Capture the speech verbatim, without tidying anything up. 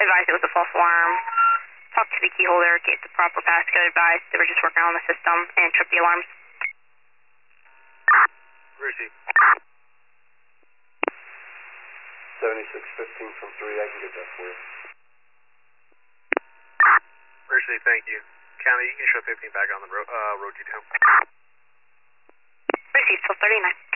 advised it was a false alarm. Talked to the key holder, gave the proper passcode, advised they were just working on the system and tripped the alarms. Receive. seventy-six fifteen from three, I can get that for you. Receive, thank you. County, you can show fifteen back on the road, uh, road detail. Received, twelve thirty-nine.